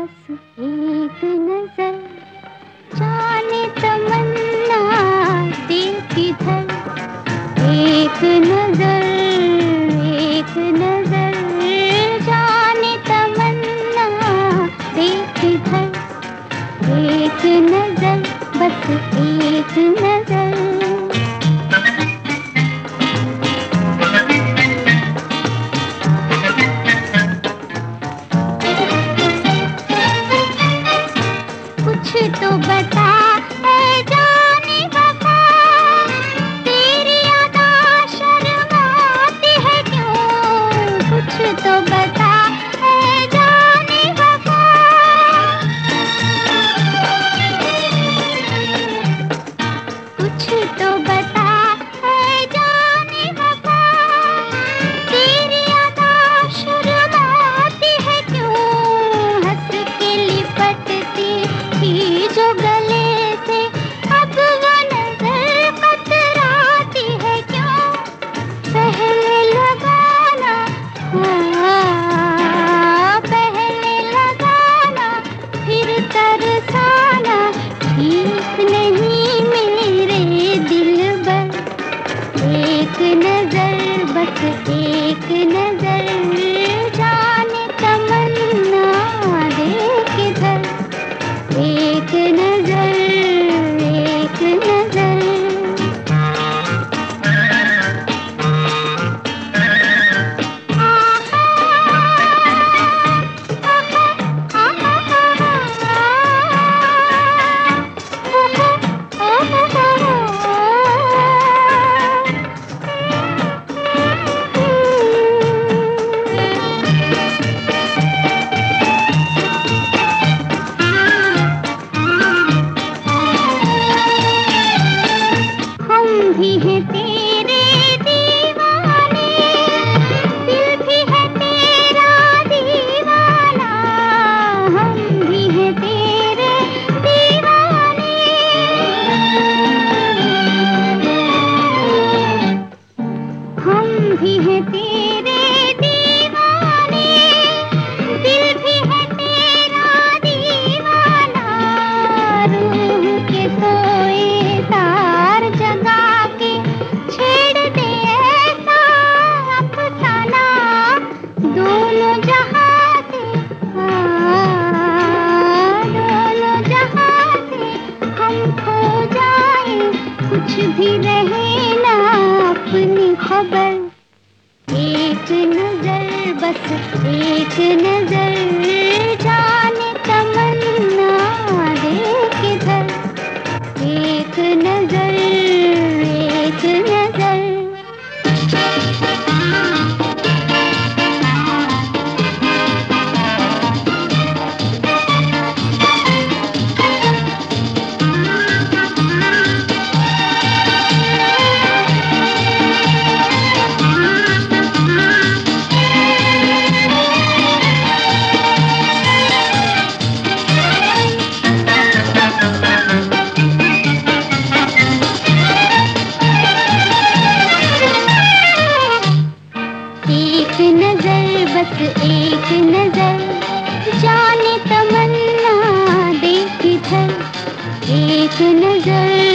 बस एक नजर, जाने तमन्ना देख इधर। एक नजर, एक नजर, जाने तमन्ना देख इधर। एक नजर, बस एक नजर। कुछ तो बता है जाने वफा, तेरी अदा शर्माती है क्यों? कुछ तो बता है जाने वफा, कुछ तो बता है जाने वफा, तेरी अदा शर्माती है क्यों? हंस के लिपटती थी जो गले से, अब वो नजर कतराती है क्यों? पहले लगाना, पहले लगाना, फिर तरसाना ठीक नहीं मेरे दिलबर। एक नजर, बस एक नजर, जाने तमन्ना देख इधर। एक नजर, एक नजर। भी है तेरे दीवाने, दिल भी है तेरा दीवाना। हम भी है तेरे दीवाने, हम भी है तेरे दीवाने, दिल भी है तेरा दीवाना। रूह के सोए तार जगा के छेड़ दे ऐसा अफसाना, दोनों जहां से, दोनों जहां से हम खो जाए, कुछ भी रहे ना अपनी खबर। एक नजर, बस एक नजर, जाने तमन्ना देख इधर। एक नजर, एक नजर। एक नजर, बस एक नजर, जाने तमन्ना देख इधर। एक नजर।